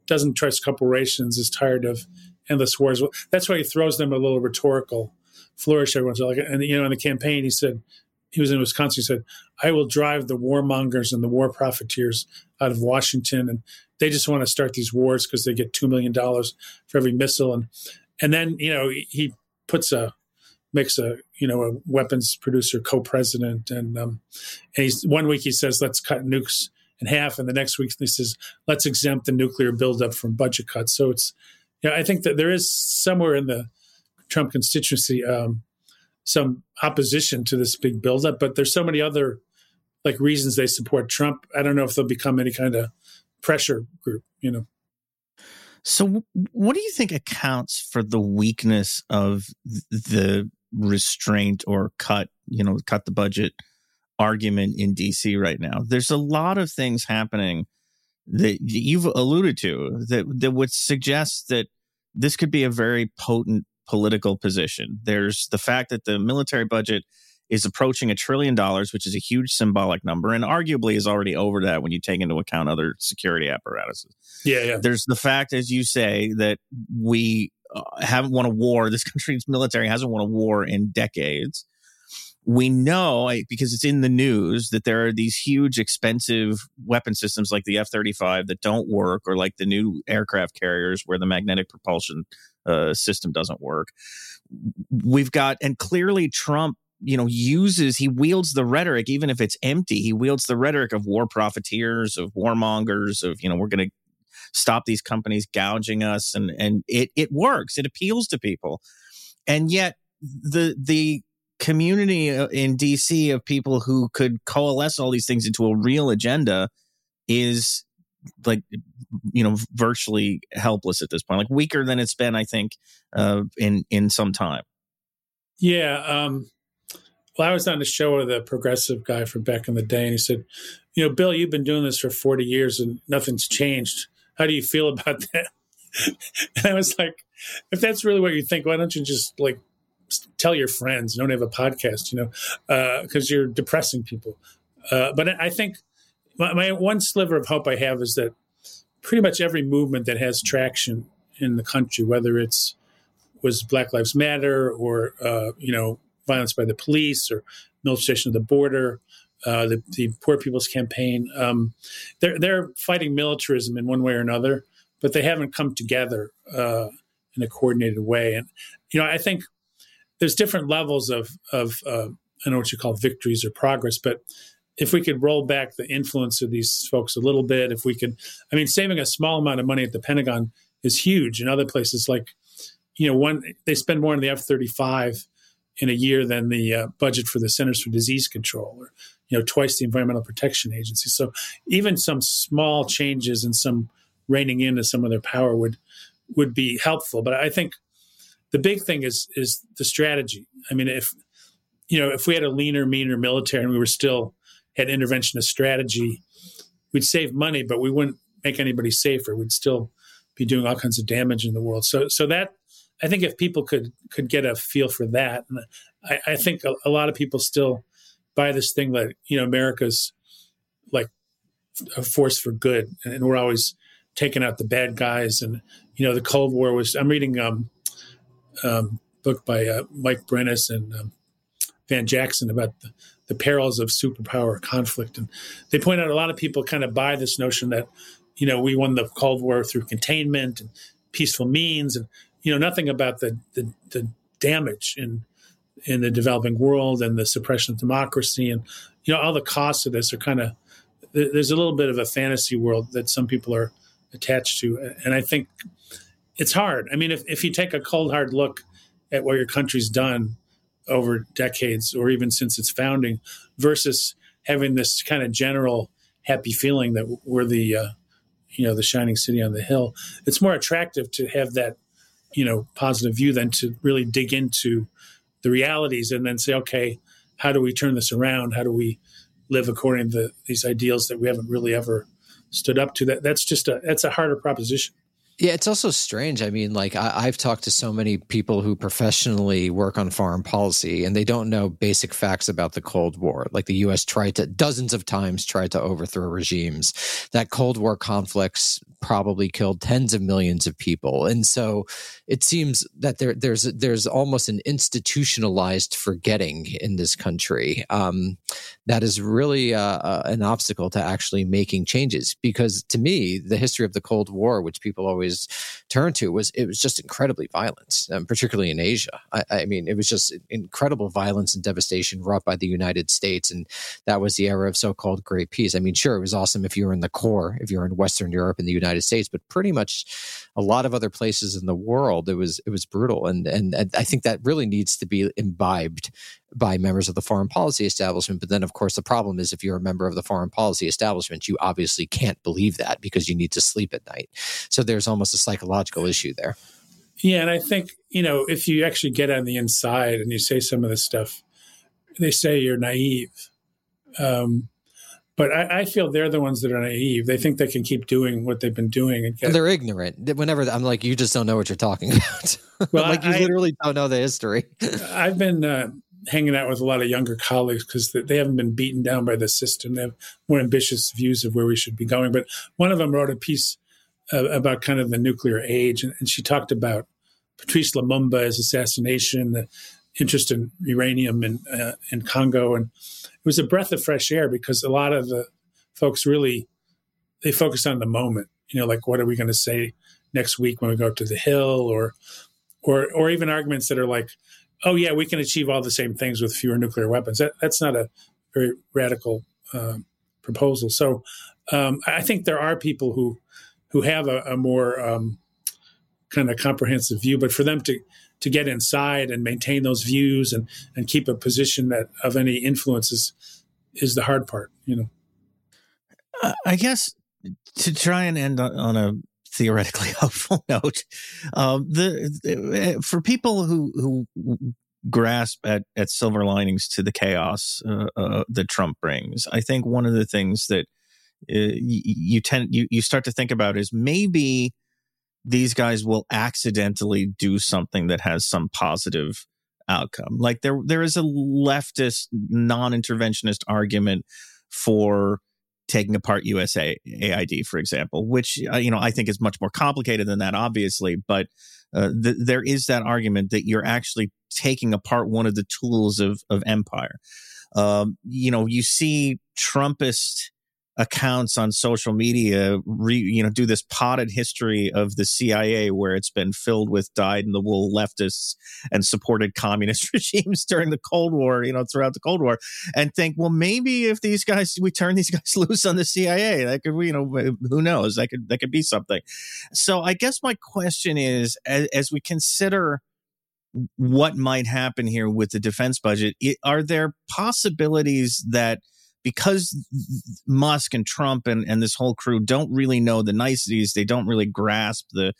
doesn't trust corporations, is tired of endless wars. That's why he throws them a little rhetorical flourish every once in a while. And, in the campaign, he said, he was in Wisconsin, he said, I will drive the warmongers and the war profiteers out of Washington. And they just want to start these wars because they get $2 million for every missile. And then, he makes a weapons producer co-president. And he's, one week he says, let's cut nukes in half. And the next week he says, let's exempt the nuclear buildup from budget cuts. So it's, I think that there is somewhere in the Trump constituency some opposition to this big buildup, but there's so many other reasons they support Trump. I don't know if they'll become any kind of pressure group, So what do you think accounts for the weakness of the restraint or cut the budget argument in DC right now? There's a lot of things happening that you've alluded to that would suggest that this could be a very potent political position. There's the fact that the military budget is approaching $1 trillion, which is a huge symbolic number, and arguably is already over that when you take into account other security apparatuses. Yeah. There's the fact, as you say, that we haven't won a war. This country's military hasn't won a war in decades. We know, because it's in the news, that there are these huge, expensive weapon systems like the F-35 that don't work, or like the new aircraft carriers where the magnetic propulsion system doesn't work. We've got, and clearly Trump, he wields the rhetoric, even if it's empty. He wields the rhetoric of war profiteers, of warmongers, of, we're going to stop these companies gouging us. And it works. It appeals to people. And yet the community in DC of people who could coalesce all these things into a real agenda is virtually helpless at this point, weaker than it's been, I think, in some time. Yeah. Well, I was on the show with a progressive guy from back in the day, and he said, Bill, you've been doing this for 40 years and nothing's changed. How do you feel about that? And I was like, if that's really what you think, why don't you just tell your friends, don't have a podcast, because you're depressing people. But I think my one sliver of hope I have is that pretty much every movement that has traction in the country, whether was Black Lives Matter or, violence by the police or militarization of the border, the Poor People's Campaign, they're fighting militarism in one way or another, but they haven't come together in a coordinated way. And, I think there's different levels of I don't know what you call victories or progress, but if we could roll back the influence of these folks a little bit, if we could, saving a small amount of money at the Pentagon is huge. In other places, they spend more on the F-35 in a year than the budget for the Centers for Disease Control, or twice the Environmental Protection Agency. So even some small changes and some reining into some of their power would be helpful. But I think the big thing is the strategy. If we had a leaner, meaner military and we were still had interventionist strategy, we'd save money, but we wouldn't make anybody safer. We'd still be doing all kinds of damage in the world. So that, I think if people could get a feel for that, and I think a lot of people still buy this thing that, America's a force for good, and we're always taking out the bad guys. And, the Cold War was, I'm reading book by Mike Brennis and Van Jackson about the perils of superpower conflict. And they point out a lot of people kind of buy this notion that, we won the Cold War through containment and peaceful means, and, nothing about the damage in the developing world and the suppression of democracy. And, all the costs of this are kind of, there's a little bit of a fantasy world that some people are attached to. And I think it's hard. If you take a cold, hard look at what your country's done over decades or even since its founding versus having this kind of general happy feeling that we're the shining city on the hill, it's more attractive to have that, positive view than to really dig into the realities and then say, okay, how do we turn this around? How do we live according to these ideals that we haven't really ever stood up to? That's a harder proposition. Yeah, it's also strange. I've talked to so many people who professionally work on foreign policy, and they don't know basic facts about the Cold War. The U.S. dozens of times tried to overthrow regimes. That Cold War conflicts probably killed tens of millions of people. And so it seems that there's almost an institutionalized forgetting in this country that is really an obstacle to actually making changes. Because to me, the history of the Cold War, which people always turn to, was just incredibly violent, particularly in Asia. I mean, it was just incredible violence and devastation wrought by the United States. And that was the era of so-called Great Peace. I mean, sure, it was awesome if you were in the core, if you were in Western Europe and the United States, but pretty much a lot of other places in the world, it was brutal. And I think that really needs to be imbibed by members of the foreign policy establishment. But then, of course, the problem is if you're a member of the foreign policy establishment, you obviously can't believe that because you need to sleep at night. So there's almost a psychological issue there. Yeah, and I think, if you actually get on the inside and you say some of this stuff, they say you're naive. But I feel they're the ones that are naive. They think they can keep doing what they've been doing. And they're ignorant. Whenever I'm like, you just don't know what you're talking about. Well, you literally don't know the history. I've been hanging out with a lot of younger colleagues because they haven't been beaten down by the system. They have more ambitious views of where we should be going. But one of them wrote a piece about kind of the nuclear age. And she talked about Patrice Lumumba's assassination, the interest in uranium in Congo. And it was a breath of fresh air because a lot of the folks they focused on the moment, like what are we going to say next week when we go up to the Hill or even arguments that are like, oh yeah, we can achieve all the same things with fewer nuclear weapons. That's not a very radical proposal. So I think there are people who have a more kind of comprehensive view, but for them to get inside and maintain those views and keep a position that of any influence is the hard part, I guess to try and end on a theoretically hopeful note, for people who grasp at silver linings to the chaos that Trump brings, I think one of the things that you start to think about is maybe these guys will accidentally do something that has some positive outcome. Like there is a leftist, non-interventionist argument for taking apart USAID, for example, which I think is much more complicated than that, obviously. But there is that argument that you're actually taking apart one of the tools of empire. You see Trumpist accounts on social media, do this potted history of the CIA where it's been filled with dyed-in-the-wool leftists and supported communist regimes during the Cold War, throughout the Cold War, and think, well, maybe if we turn these guys loose on the CIA, that could, who knows, that could be something. So I guess my question is, as we consider what might happen here with the defense budget, are there possibilities that because Musk and Trump and this whole crew don't really know the niceties, they don't really grasp the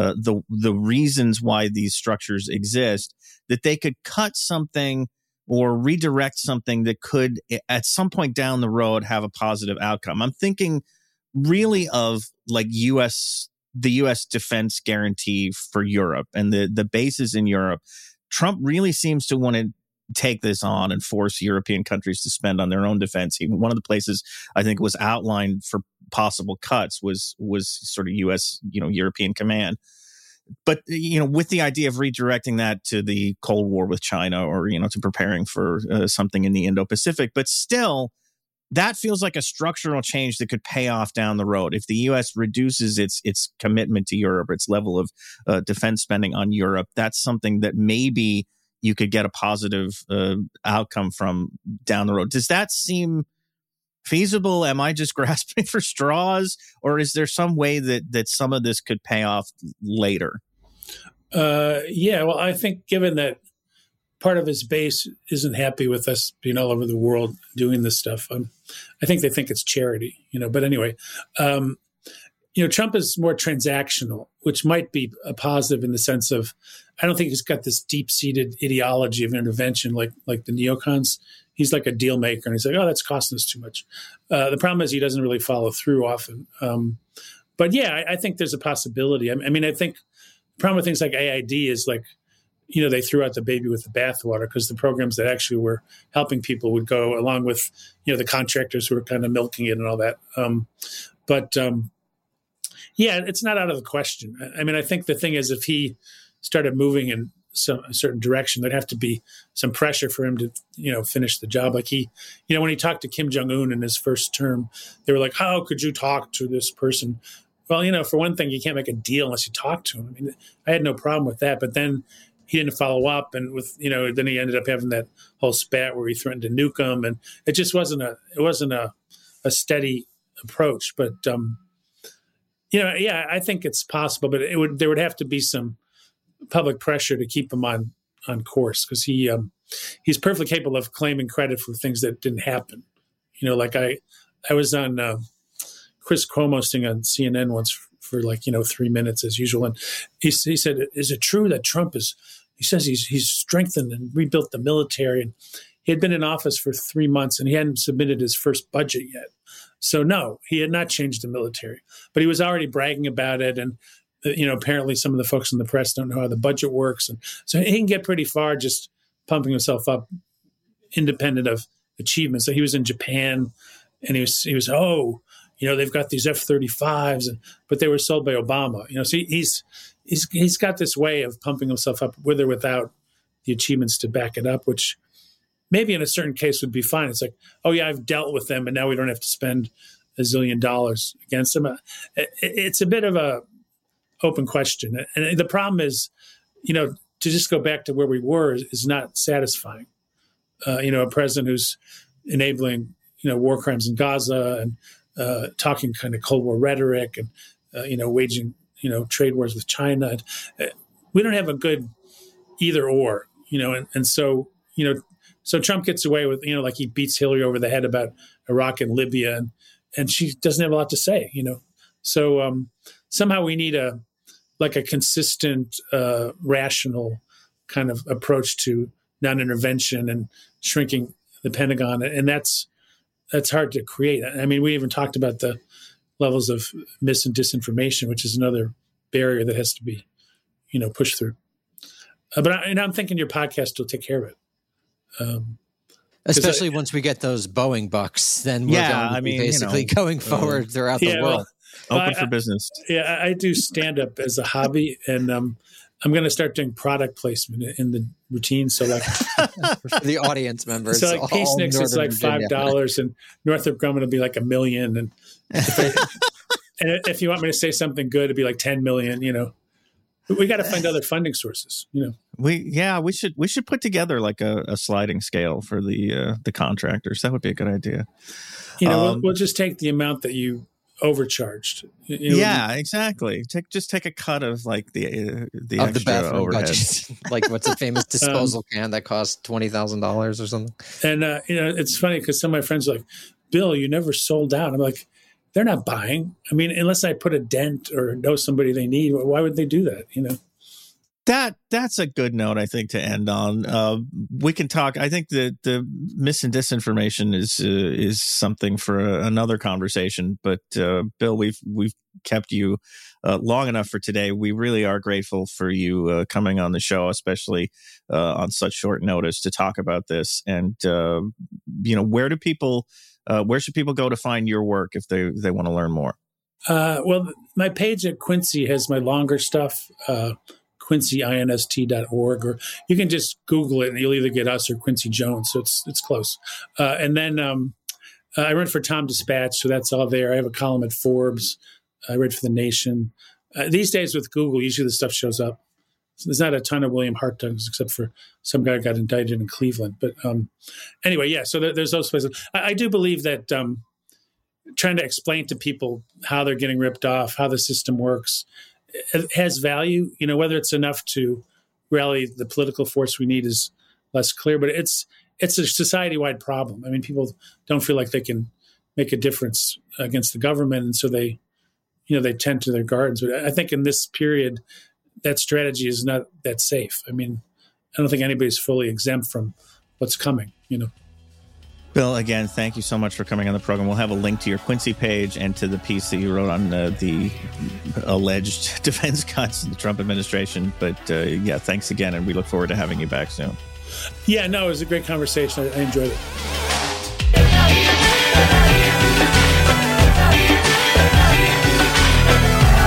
reasons why these structures exist, that they could cut something or redirect something that could, at some point down the road, have a positive outcome? I'm thinking really of like the U.S. defense guarantee for Europe and the bases in Europe. Trump really seems to want to take this on and force European countries to spend on their own defense. Even one of the places I think was outlined for possible cuts was sort of U.S. European command. But with the idea of redirecting that to the Cold War with China, or to preparing for something in the Indo-Pacific, but still, that feels like a structural change that could pay off down the road. If the U.S. reduces its commitment to Europe, its level of defense spending on Europe, that's something that maybe you could get a positive outcome from down the road. Does that seem feasible? Am I just grasping for straws, or is there some way that some of this could pay off later? Yeah, well, I think given that part of his base isn't happy with us being all over the world doing this stuff, I think they think it's charity, But anyway, Trump is more transactional, which might be a positive in the sense of, I don't think he's got this deep-seated ideology of intervention like the neocons. He's like a deal maker, and he's like, oh, that's costing us too much. The problem is he doesn't really follow through often. But yeah, I think there's a possibility. I mean, I think the problem with things like AID is like, they threw out the baby with the bathwater because the programs that actually were helping people would go along with, the contractors who were kind of milking it and all that. Yeah, it's not out of the question. I mean, I think the thing is, if he started moving in a certain direction, there'd have to be some pressure for him to, finish the job. Like when he talked to Kim Jong-un in his first term, they were like, how could you talk to this person? Well, for one thing, you can't make a deal unless you talk to him. I mean, I had no problem with that, but then he didn't follow up, and then he ended up having that whole spat where he threatened to nuke him, and it just wasn't a steady approach. But I think it's possible, but there would have to be some public pressure to keep him on course, because he's perfectly capable of claiming credit for things that didn't happen. Like I was on Chris Cuomo's thing on CNN once for 3 minutes as usual, and he said, "Is it true that Trump is?" He says he's strengthened and rebuilt the military, and he had been in office for 3 months and he hadn't submitted his first budget yet. So no, he had not changed the military, but he was already bragging about it. And, apparently some of the folks in the press don't know how the budget works. And so he can get pretty far just pumping himself up independent of achievements. So he was in Japan and he was, they've got these F-35s, but they were sold by Obama. So he's got this way of pumping himself up with or without the achievements to back it up, which maybe in a certain case would be fine. It's like, oh yeah, I've dealt with them and now we don't have to spend $1 zillion against them. It's a bit of a open question. And the problem is, to just go back to where we were is not satisfying. A president who's enabling, war crimes in Gaza and talking kind of Cold War rhetoric and, waging, trade wars with China. We don't have a good either or, so Trump gets away with, like he beats Hillary over the head about Iraq and Libya, and she doesn't have a lot to say, So somehow we need a consistent, rational kind of approach to non-intervention and shrinking the Pentagon, and that's hard to create. I mean, we even talked about the levels of mis and disinformation, which is another barrier that has to be, pushed through. But I'm thinking your podcast will take care of it. Especially once we get those Boeing bucks, then we're going to be basically going forward throughout the world. Open for business. Yeah, I do stand-up as a hobby, and I'm going to start doing product placement in the routine. So for the audience members. So Peace Nicks is $5 and Northrop Grumman will be $1 million. And if you want me to say something good, it'd be $10 million, We got to find other funding sources, We should put together a sliding scale for the contractors. That would be a good idea. We'll just take the amount that you overcharged. Yeah, exactly. Take a cut of the of the bathroom overhead. Budget. What's a famous disposal can that costs $20,000 or something? And it's funny because some of my friends are like, Bill, you never sold out. I'm like, they're not buying. I mean, unless I put a dent or know somebody they need, why would they do that? That's a good note, I think, to end on. We can talk. I think the mis and disinformation is something for another conversation. But Bill, we've kept you long enough for today. We really are grateful for you coming on the show, especially on such short notice to talk about this. And where should people go to find your work if they want to learn more? Well, my page at Quincy has my longer stuff. QuincyINST.org, or you can just Google it and you'll either get us or Quincy Jones. So it's close. And then I write for Tom Dispatch, so that's all there. I have a column at Forbes. I write for The Nation. These days with Google, usually the stuff shows up. So there's not a ton of William Hart Douglas except for some guy who got indicted in Cleveland. But anyway, yeah, so there's those places. I do believe that trying to explain to people how they're getting ripped off, how the system works, it has value. Whether it's enough to rally the political force we need is less clear, but it's a society-wide problem. I mean, people don't feel like they can make a difference against the government, and so they tend to their gardens. But I think in this period, that strategy is not that safe. I mean, I don't think anybody's fully exempt from what's coming, Bill, again, thank you so much for coming on the program. We'll have a link to your Quincy page and to the piece that you wrote on the alleged defense cuts in the Trump administration. But thanks again, and we look forward to having you back soon. Yeah, no, it was a great conversation. I enjoyed it.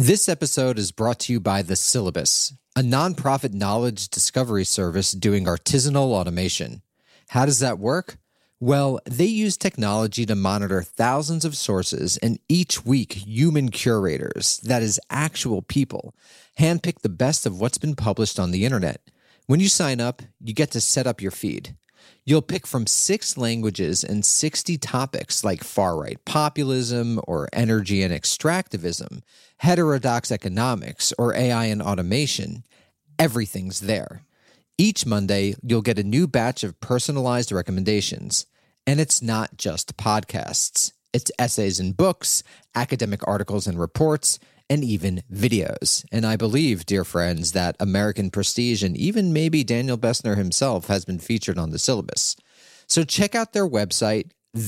This episode is brought to you by The Syllabus, a nonprofit knowledge discovery service doing artisanal automation. How does that work? Well, they use technology to monitor thousands of sources, and each week human curators, that is actual people, handpick the best of what's been published on the internet. When you sign up, you get to set up your feed. You'll pick from 6 languages and 60 topics like far-right populism or energy and extractivism, heterodox economics, or AI and automation. Everything's there. Each Monday, you'll get a new batch of personalized recommendations. And it's not just podcasts. It's essays and books, academic articles and reports, and even videos. And I believe, dear friends, that American Prestige and even maybe Daniel Bessner himself has been featured on The Syllabus. So check out their website,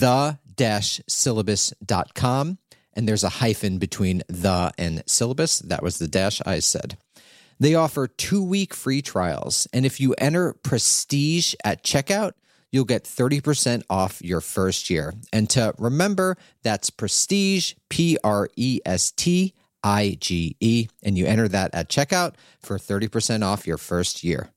the-syllabus.com. And there's a hyphen between the and syllabus. That was the dash I said. They offer 2-week free trials. And if you enter Prestige at checkout, you'll get 30% off your first year. And to remember, that's Prestige, Prestige, and you enter that at checkout for 30% off your first year.